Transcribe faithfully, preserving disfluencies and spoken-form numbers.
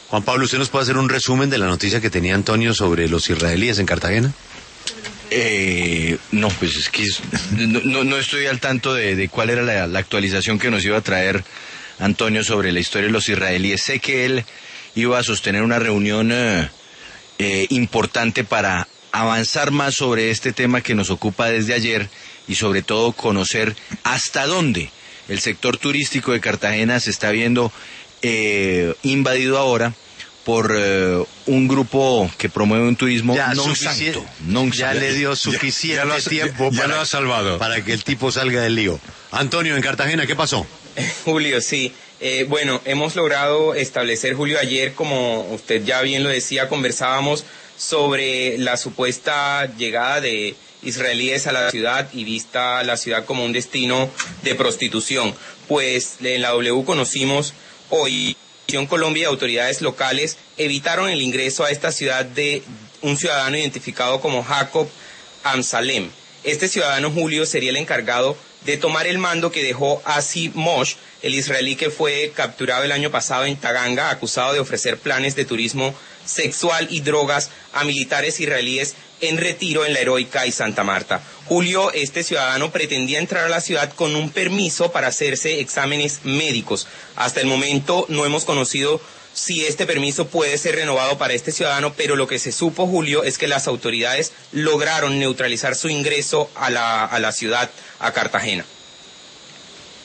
Juan Pablo, ¿usted nos puede hacer un resumen de la noticia que tenía Antonio sobre los israelíes en Cartagena? Eh, no, pues es que es, no, no estoy al tanto de, de cuál era la, la actualización que nos iba a traer Antonio sobre la historia de los israelíes. Sé que él iba a sostener una reunión eh, eh, importante para avanzar más sobre este tema que nos ocupa desde ayer y sobre todo conocer hasta dónde el sector turístico de Cartagena se está viendo eh, invadido ahora por uh, un grupo que promueve un turismo ya, non santo. Non ya santo. le dio suficiente ya, ya lo has, tiempo ya, ya para, lo has salvado. para que el tipo salga del lío. Antonio, en Cartagena, ¿qué pasó? Julio, sí. Eh, bueno, hemos logrado establecer, Julio, ayer, como usted ya bien lo decía, conversábamos sobre la supuesta llegada de israelíes a la ciudad y vista la ciudad como un destino de prostitución. Pues en la W conocimos hoy Colombia y autoridades locales evitaron el ingreso a esta ciudad de un ciudadano identificado como Jacob Amsalem. Este ciudadano, Julio, sería el encargado de tomar el mando que dejó Asi Mosh, el israelí que fue capturado el año pasado en Taganga, acusado de ofrecer planes de turismo sexual y drogas a militares israelíes en retiro en La Heroica y Santa Marta. Julio, este ciudadano pretendía entrar a la ciudad con un permiso para hacerse exámenes médicos. Hasta el momento no hemos conocido si este permiso puede ser renovado para este ciudadano, pero lo que se supo, Julio, es que las autoridades lograron neutralizar su ingreso a la, a la ciudad, a Cartagena.